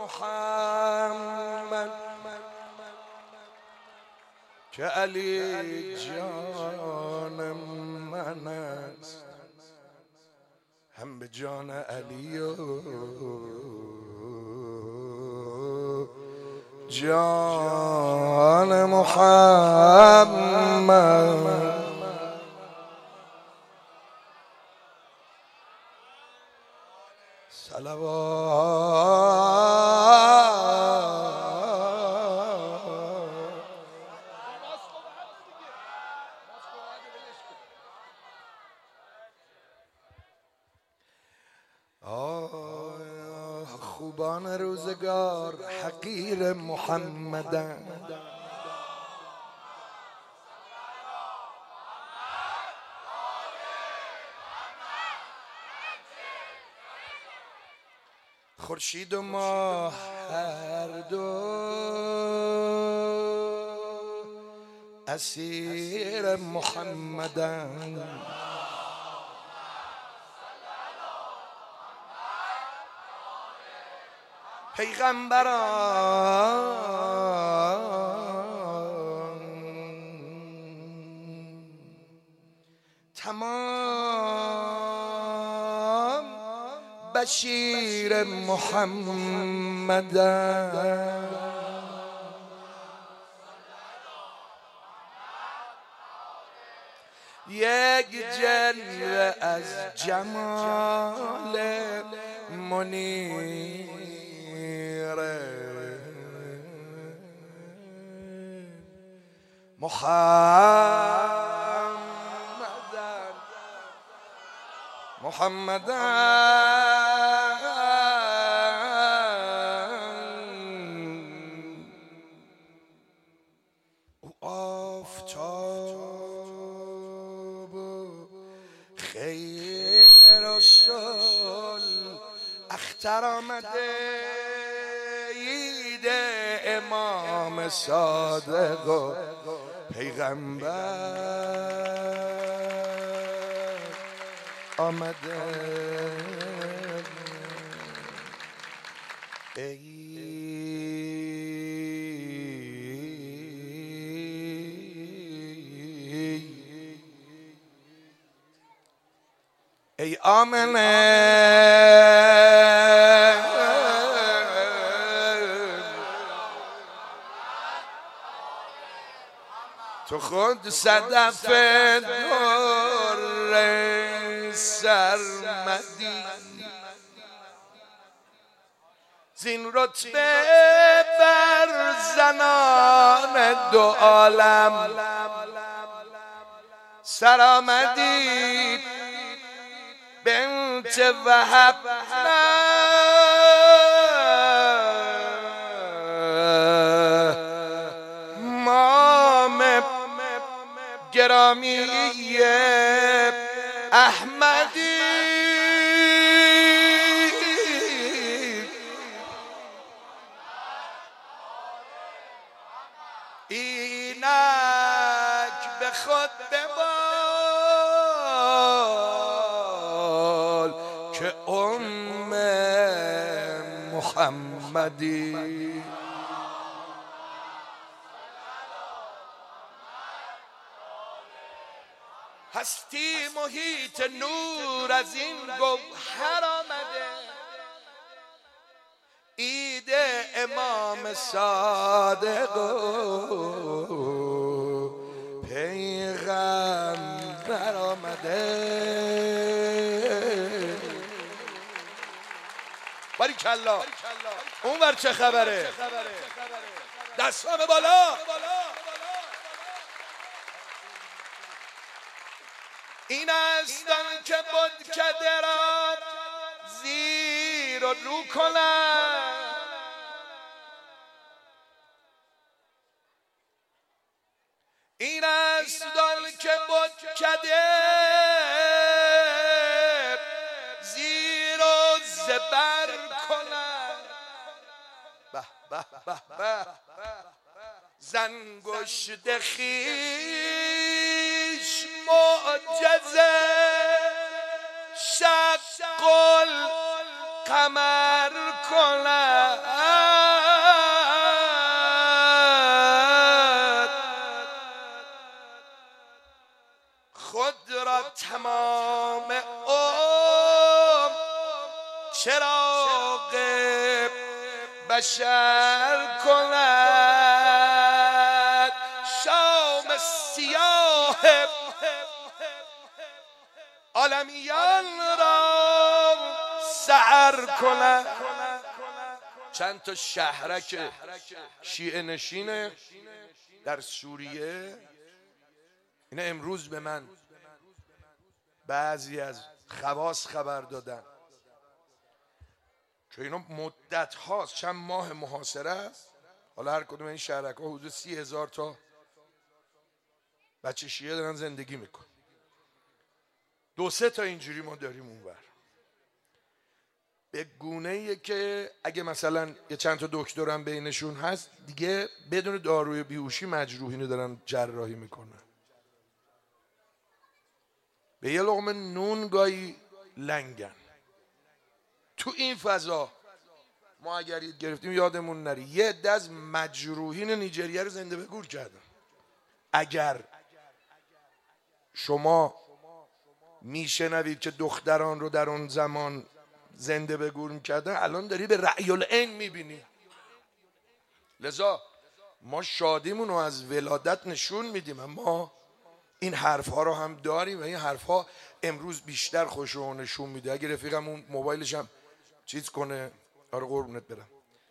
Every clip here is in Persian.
محمد که علی جان من است، هم به جان علی و جان محمد. خوبان روزگار حقیر محمدن، خورشید و ماه هر دو اسیر محمدن. پیغمبران تمام بشیر محمدن. یک جلوه از جمال منیر محمدن. او آفتاب و خیل رسول اختر آمده، عید امام صادق و پیغمبر آمده. ای آمنه تو خود صدف در سرمدی، زین رتبه بر زنان دو عالم سر آمدی. بنت وهب مام گرامی احمدی، اینک به خود ببال که محمدی. هستی محیط نور از این گوهر آمده، عید امام صادق و پیغمبر آمده. باریکالله. اون ور چه خبره؟ دستان بالا. این است که بتکده را زیر و رو کند، این است که بتکده زیر و زبر کند. به به به به زنگشت خویش معجزه شق قمر کند خود را تمام عمر چراغ بشر کند شام سیاه عالمیان را سحر کند. چند تا شهرک شیعه نشین در سوریه اینا امروز به من بعضی از خواص خبر دادن که اینا مدت هاست چند ماه محاصره است. حالا هر کدوم این شهرک ها حدود 30,000 تا بچه شیعه دارن زندگی میکن. 2-3 تا اینجوری ما داریم اونور، به گونه‌ایه که اگه مثلا یه چند تا دکترم بینشون هست دیگه بدون داروی بیهوشی مجروحینو دارن جراحی میکنن. به یه لقمه نون گاهی لنگن. تو این فضا ما اگر گرفتیم یادمون نره یه عده از مجروحین نیجریه رو زنده به گور کردن. اگر شما میشنوید که دختران رو در اون زمان زنده به گور میکردن، الان داری به رأی العین میبینی. لذا ما شادیمون رو از ولادت نشون میدیم، اما این حرف ها رو هم داریم و این حرف ها امروز بیشتر خوشو نشون میده. اگه رفیقم اون موبایلش هم چیز کنه، آره قربونت برم.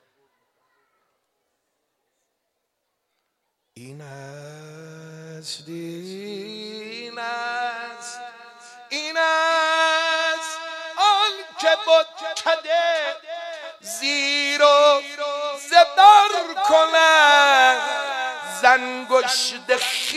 این است این است این است آن که بتکده زیر و زبر کند زنگشت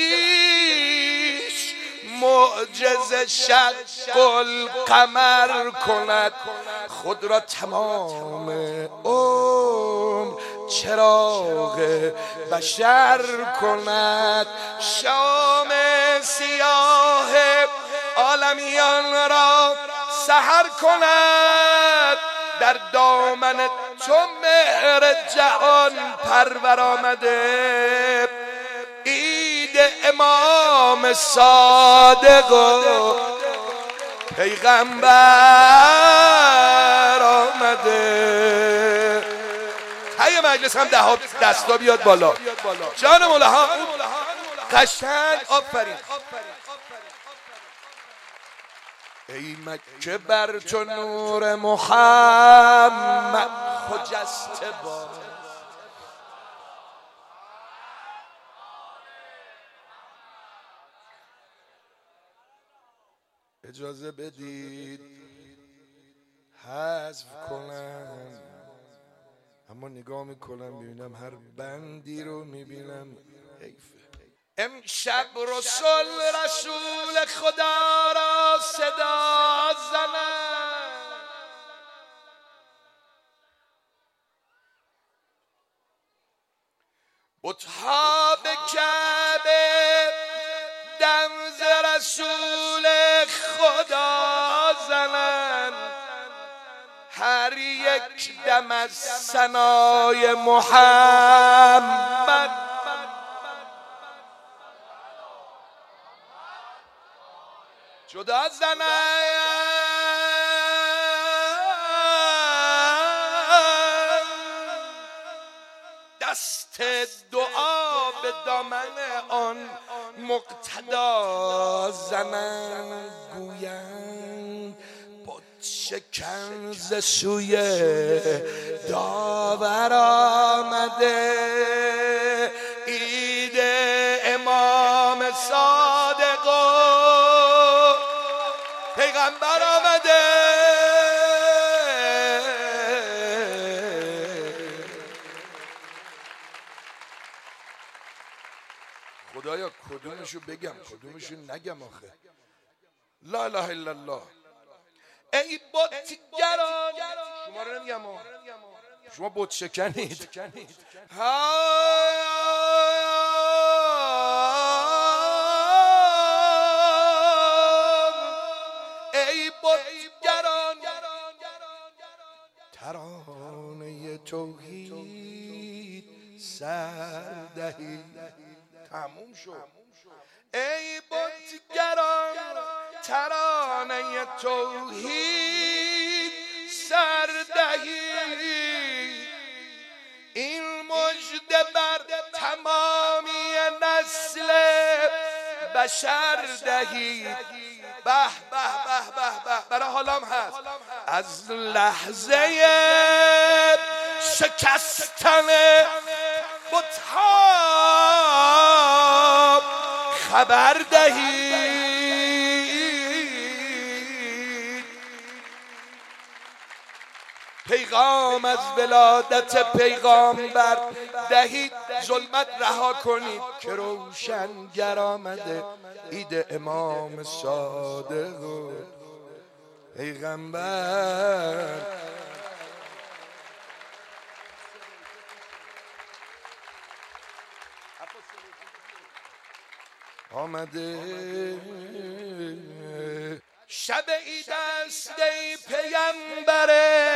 خیش معجزه شق القمر کند خود را تمام عمر چراغ بشر کند شام سیاه عالمیان را سحر کند در دامن تو مهر جهان پرور آمده عید امام صادق و پیغمبر آمده. های مجلس هم دستا بیاد بالا. جان مولاها قشنگ آفرین. ای مکه بر تو نور محمد خجسته باد اجازه بدید حذف کنم، اما نگاه میکنم ببینم هر بندی رو میبینم حیفه. امشب رسول خدا را صدا زنم بتها به کعبه دم ز رسول خدا زنن هر یک دم از ثنای محمد جدا زنن دست دعا به دامن آن مقتدا زنن گویند بت شکن ز سوی داور آمده عید امام صادق و پیغمبر آمده. خدایا کدومشو بگم کدومشو نگم آخه؟ لا اله الا الله. ای بتگران شما رو نمیگم شما بت شکنید. ای بتگران ترانه توحید سردهی. تموم شد. ای بتگران ترانه توحید سردهی، این مژده بر تمامی نسل بشر دهید. به به به به به، برای حالم هست. از لحظه شکستن بت‌ها خبر دهید. پیغام از ولادت پیغامبر دهید. ظلمت رها کنید که روشنگر آمده. عید امام صادق و پیغمبر. آمده. شب عید است ای پیامبر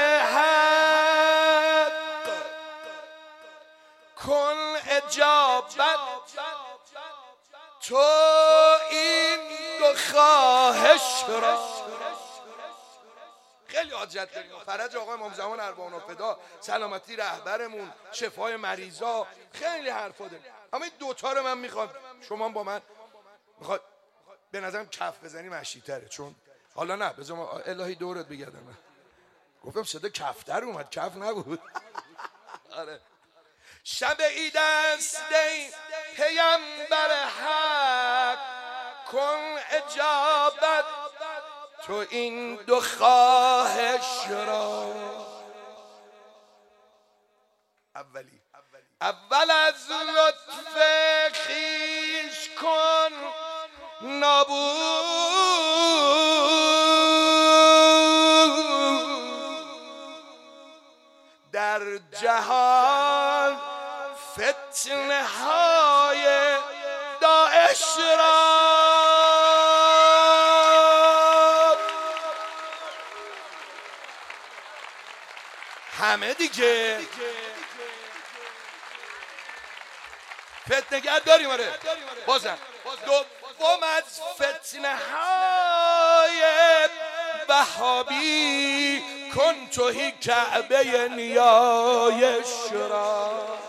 حق، کن اجابت تو این دو خواهش را. خیلی حاجت داریم. فرج آقا امام زمان اربعین فدا، سلامتی رهبرمون، شفای مریضا، خیلی حرفا داریم. اما این دوتا رو من میخوام شما با من میخواد به نظرم کف بزنی مشی تره. چون حالا نه بذار الهی دورت بگردم. گفتم صدا کفتر اومد، کف نبود. آره. شب عید است ای پیامبر حق، کن اجابت تو این دو خواهش را. اول از لطف خویش کن نابود، در جهان فتنه های داعش را. همه دیگه فتنه‌گر داریم. آره بازم دوم از فتنه های وهابی کن توهی کعبه نیایش را.